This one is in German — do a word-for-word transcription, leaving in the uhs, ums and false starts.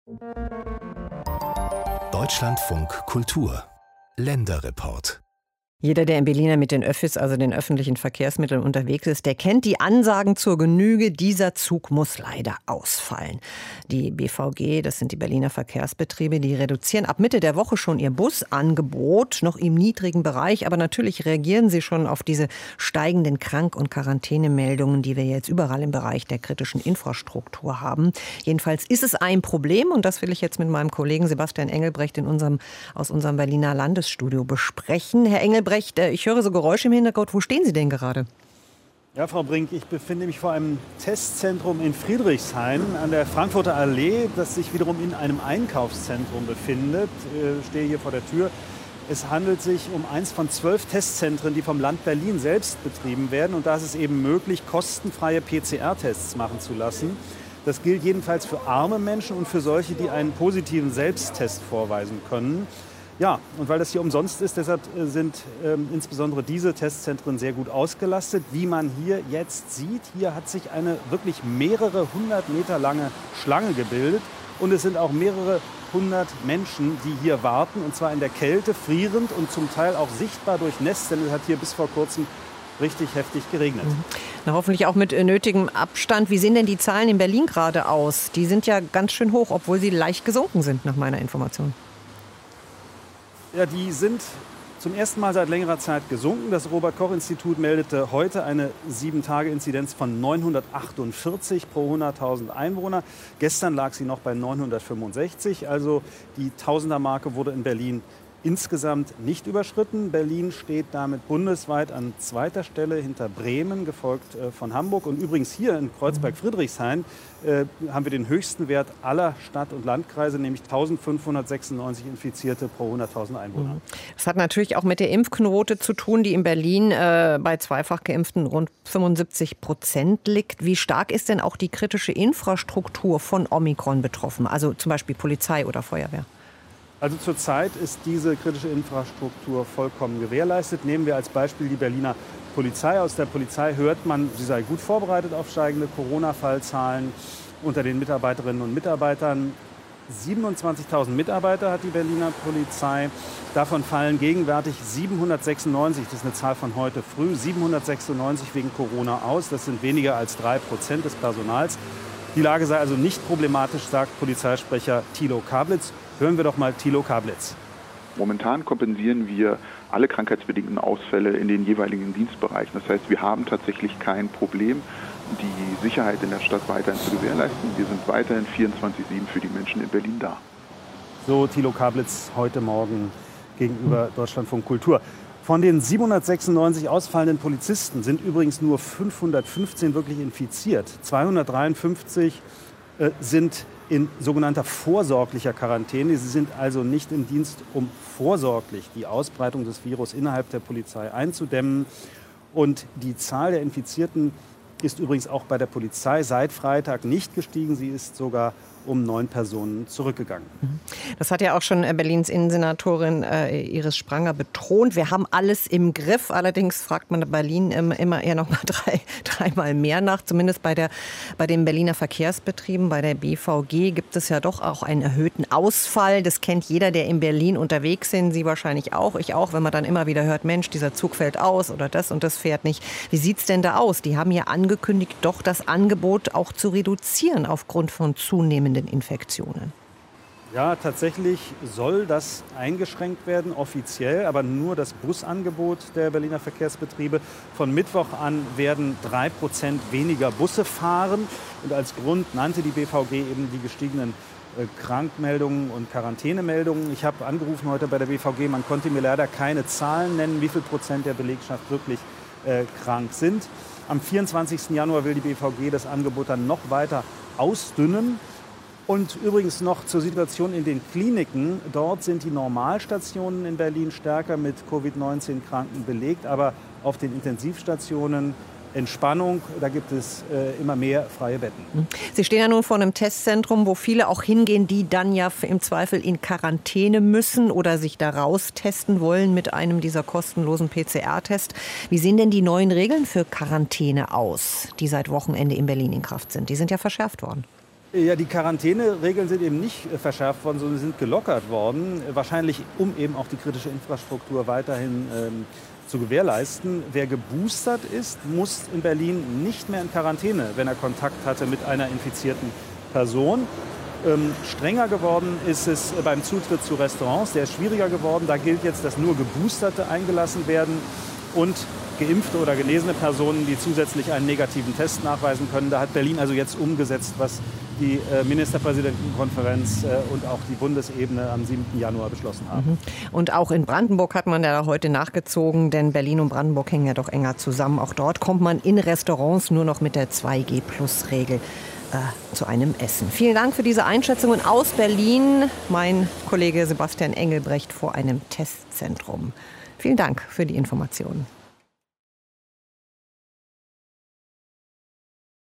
Deutschlandfunk Kultur Länderreport. Jeder, der in Berlin mit den Öffis, also den öffentlichen Verkehrsmitteln unterwegs ist, der kennt die Ansagen zur Genüge. Dieser Zug muss leider ausfallen. Die B V G, das sind die Berliner Verkehrsbetriebe, die reduzieren ab Mitte der Woche schon ihr Busangebot, noch im niedrigen Bereich. Aber natürlich reagieren sie schon auf diese steigenden Krank- und Quarantänemeldungen, die wir jetzt überall im Bereich der kritischen Infrastruktur haben. Jedenfalls ist es ein Problem und das will ich jetzt mit meinem Kollegen Sebastian Engelbrecht in unserem, aus unserem Berliner Landesstudio besprechen. Herr Engelbrecht, ich höre so Geräusche im Hintergrund. Wo stehen Sie denn gerade? Ja, Frau Brink, ich befinde mich vor einem Testzentrum in Friedrichshain an der Frankfurter Allee, das sich wiederum in einem Einkaufszentrum befindet. Ich stehe hier vor der Tür. Es handelt sich um eins von zwölf Testzentren, die vom Land Berlin selbst betrieben werden. Und da ist es eben möglich, kostenfreie P C R-Tests machen zu lassen. Das gilt jedenfalls für arme Menschen und für solche, die einen positiven Selbsttest vorweisen können. Ja, und weil das hier umsonst ist, deshalb sind ähm, insbesondere diese Testzentren sehr gut ausgelastet. Wie man hier jetzt sieht, hier hat sich eine wirklich mehrere hundert Meter lange Schlange gebildet. Und es sind auch mehrere hundert Menschen, die hier warten, und zwar in der Kälte, frierend und zum Teil auch sichtbar durchnässt, denn es hat hier bis vor kurzem richtig heftig geregnet. Na, hoffentlich auch mit nötigem Abstand. Wie sehen denn die Zahlen in Berlin gerade aus? Die sind ja ganz schön hoch, obwohl sie leicht gesunken sind, nach meiner Information. Ja, die sind zum ersten Mal seit längerer Zeit gesunken. Das Robert-Koch-Institut meldete heute eine sieben Tage Inzidenz von neunhundertachtundvierzig pro hunderttausend Einwohner. Gestern lag sie noch bei neunhundertfünfundsechzig. Also die Tausender-Marke wurde in Berlin insgesamt nicht überschritten. Berlin steht damit bundesweit an zweiter Stelle hinter Bremen, gefolgt äh, von Hamburg. Und übrigens hier in Kreuzberg-Friedrichshain äh, haben wir den höchsten Wert aller Stadt- und Landkreise, nämlich eintausendfünfhundertsechsundneunzig Infizierte pro hunderttausend Einwohner. Das hat natürlich auch mit der Impfquote zu tun, die in Berlin äh, bei zweifach Geimpften rund fünfundsiebzig Prozent liegt. Wie stark ist denn auch die kritische Infrastruktur von Omikron betroffen? Also zum Beispiel Polizei oder Feuerwehr? Also zurzeit ist diese kritische Infrastruktur vollkommen gewährleistet. Nehmen wir als Beispiel die Berliner Polizei. Aus der Polizei hört man, sie sei gut vorbereitet auf steigende Corona-Fallzahlen unter den Mitarbeiterinnen und Mitarbeitern. siebenundzwanzigtausend Mitarbeiter hat die Berliner Polizei. Davon fallen gegenwärtig siebenhundertsechsundneunzig, das ist eine Zahl von heute früh, siebenhundertsechsundneunzig wegen Corona aus. Das sind weniger als drei Prozent des Personals. Die Lage sei also nicht problematisch, sagt Polizeisprecher Thilo Kablitz. Hören wir doch mal Thilo Kablitz. Momentan kompensieren wir alle krankheitsbedingten Ausfälle in den jeweiligen Dienstbereichen. Das heißt, wir haben tatsächlich kein Problem, die Sicherheit in der Stadt weiterhin zu gewährleisten. Wir sind weiterhin vierundzwanzig sieben für die Menschen in Berlin da. So Thilo Kablitz heute Morgen gegenüber Deutschlandfunk Kultur. Von den siebenhundertsechsundneunzig ausfallenden Polizisten sind übrigens nur fünfhundertfünfzehn wirklich infiziert. zweihundertdreiundfünfzig äh, sind in sogenannter vorsorglicher Quarantäne. Sie sind also nicht im Dienst, um vorsorglich die Ausbreitung des Virus innerhalb der Polizei einzudämmen. Und die Zahl der Infizierten ist übrigens auch bei der Polizei seit Freitag nicht gestiegen. Sie ist sogar um neun Personen zurückgegangen. Das hat ja auch schon Berlins Innensenatorin äh, Iris Spranger betont. Wir haben alles im Griff. Allerdings fragt man in Berlin immer, immer eher noch mal drei, dreimal mehr nach. Zumindest bei, der, bei den Berliner Verkehrsbetrieben, bei der B V G gibt es ja doch auch einen erhöhten Ausfall. Das kennt jeder, der in Berlin unterwegs ist. Sie wahrscheinlich auch, ich auch, wenn man dann immer wieder hört, Mensch, dieser Zug fällt aus oder das und das fährt nicht. Wie sieht es denn da aus? Die haben ja angekündigt, doch das Angebot auch zu reduzieren aufgrund von zunehmenden Infektionen. Ja, tatsächlich soll das eingeschränkt werden, offiziell, aber nur das Busangebot der Berliner Verkehrsbetriebe. Von Mittwoch an werden drei Prozent weniger Busse fahren. Und als Grund nannte die B V G eben die gestiegenen äh, Krankmeldungen und Quarantänemeldungen. Ich habe angerufen heute bei der B V G, man konnte mir leider keine Zahlen nennen, wie viel Prozent der Belegschaft wirklich äh, krank sind. Am vierundzwanzigsten Januar will die B V G das Angebot dann noch weiter ausdünnen. Und übrigens noch zur Situation in den Kliniken. Dort sind die Normalstationen in Berlin stärker mit Covid neunzehn Kranken belegt. Aber auf den Intensivstationen Entspannung, da gibt es äh, immer mehr freie Betten. Sie stehen ja nun vor einem Testzentrum, wo viele auch hingehen, die dann ja im Zweifel in Quarantäne müssen oder sich da raustesten wollen mit einem dieser kostenlosen P C R-Tests. Wie sehen denn die neuen Regeln für Quarantäne aus, die seit Wochenende in Berlin in Kraft sind? Die sind ja verschärft worden. Ja, die Quarantäneregeln sind eben nicht verschärft worden, sondern sind gelockert worden. Wahrscheinlich, um eben auch die kritische Infrastruktur weiterhin ähm, zu gewährleisten. Wer geboostert ist, muss in Berlin nicht mehr in Quarantäne, wenn er Kontakt hatte mit einer infizierten Person. Ähm, strenger geworden ist es beim Zutritt zu Restaurants. Der ist schwieriger geworden. Da gilt jetzt, dass nur Geboosterte eingelassen werden und geimpfte oder genesene Personen, die zusätzlich einen negativen Test nachweisen können. Da hat Berlin also jetzt umgesetzt, was die äh, Ministerpräsidentenkonferenz äh, und auch die Bundesebene am siebten Januar beschlossen haben. Und auch in Brandenburg hat man ja heute nachgezogen, denn Berlin und Brandenburg hängen ja doch enger zusammen. Auch dort kommt man in Restaurants nur noch mit der zwei G Plus Regel äh, zu einem Essen. Vielen Dank für diese Einschätzungen aus Berlin. Mein Kollege Sebastian Engelbrecht vor einem Testzentrum. Vielen Dank für die Informationen.